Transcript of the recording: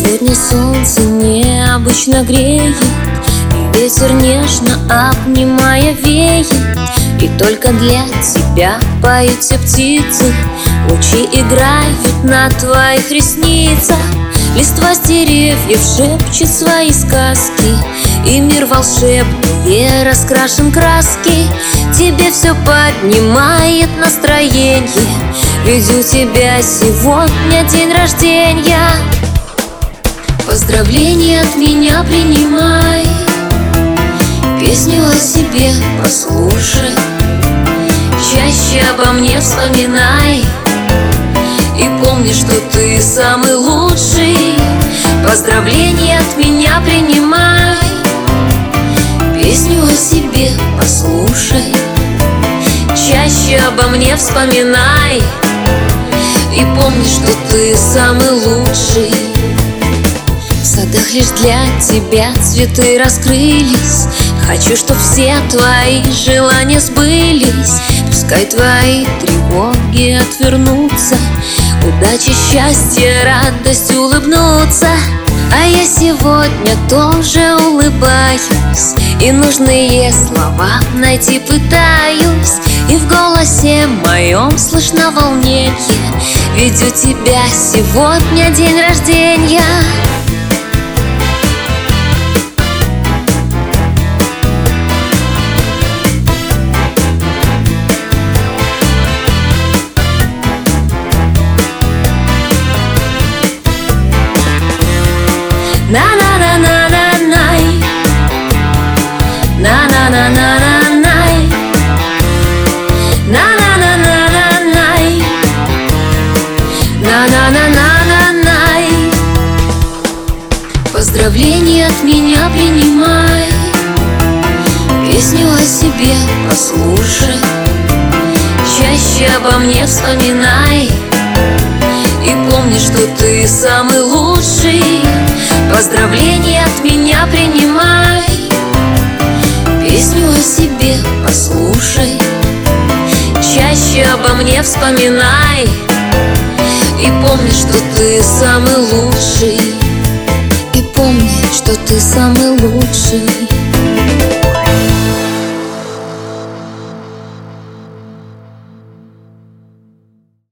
Сегодня солнце необычно греет, и ветер нежно обнимая веет. И только для тебя поют все птицы, лучи играют на твоих ресницах. Листва с деревьев шепчет свои сказки, и мир волшебный раскрашен краски. Тебе все поднимает настроение, ведь у тебя сегодня день рождения. Поздравления от меня принимай, песню о себе послушай, чаще обо мне вспоминай, и помни, что ты самый лучший. Поздравления от меня принимай, песню о себе послушай, чаще обо мне вспоминай, и помни, что ты самый лучший. В садах лишь для тебя цветы раскрылись, хочу, чтоб все твои желания сбылись. Пускай твои тревоги отвернутся, удача, счастье, радость улыбнутся. А я сегодня тоже улыбаюсь, и нужные слова найти пытаюсь. И в голосе моем слышно волнение, ведь у тебя сегодня день рождения. На-на-на-на-на-най, на-на-на-на-на-най, на-на-на-на-на-най, на-на-на-на-на-най. Поздравления от меня принимай, песню о себе послушай, чаще обо мне вспоминай, и помни, что ты самый лучший. Поздравления от меня принимай, песню о себе послушай, чаще обо мне вспоминай, и помни, что ты самый лучший. И помни, что ты самый лучший.